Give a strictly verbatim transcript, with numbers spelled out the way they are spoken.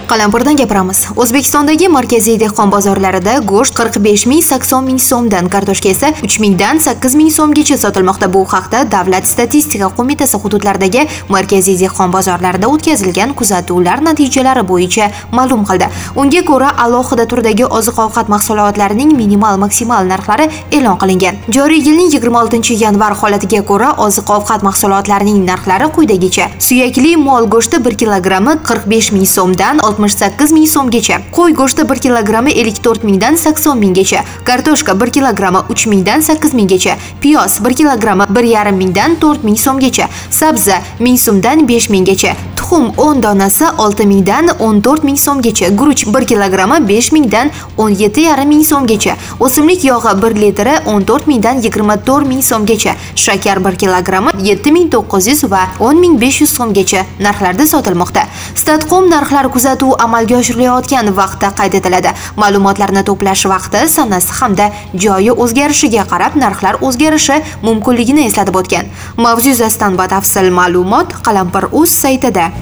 Qalampirdan gapiramiz. O'zbekistondagi markaziy dehqon bozorlarida go'sht qirq besh ming sakson ming so'mdan, kartoshka esa uch ming dan sakkiz ming so'mgacha sotilmoqda. Bu haqda Davlat statistika qo'mitasi hududlardagi markaziy dehqon bozorlarida o'tkazilgan kuzatuvlar natijalari bo'yicha ma'lum qildi. Unga ko'ra, alohida turdagi oziq-ovqat mahsulotlarining minimal maksimal narxlari e'lon qilingan. Joriy yilning yigirma oltinchi yanvar holatiga ko'ra, oziq-ovqat mahsulotlarining narxlari quyidagicha: suyakli mol go'shti bir kilogrammi qirq besh ming so'mdan oltmish sakkiz ming so'mgacha, qo'y go'shti bir kilogrammi ellik to'rt ming dan sakson minggacha, kartoshka bir kilogrammi uch ming dan sakkiz minggacha, piyoz bir kilogrammi bir yarim ming dan to'rt ming so'mgacha, sabzi ming so'mdan besh minggacha, tuxum o'n donasi olti ming dan o'n to'rt ming so'mgacha, guruch bir kilogrammi besh ming dan o'n yetti yarim ming so'mgacha, o'simlik yog'i bir litri o'n to'rt ming dan yigirma to'rt ming so'mgacha, shakar bir kilogrammi yetti ming to'qqiz yuz va o'n ming besh yuz so'mgacha narxlarda sotilmoqda. Statcom narxlar kuzatuv amalga oshirilayotgan vaqtda qayd etiladi. Ma'lumotlarni to'plash vaqti, sanasi hamda joyi o'zgarishiga qarab narxlar o'zgarishi mumkinligini eslatib o'tgan. Mavzu yuzasidan batafsil ma'lumot Qalampir.uz saytida.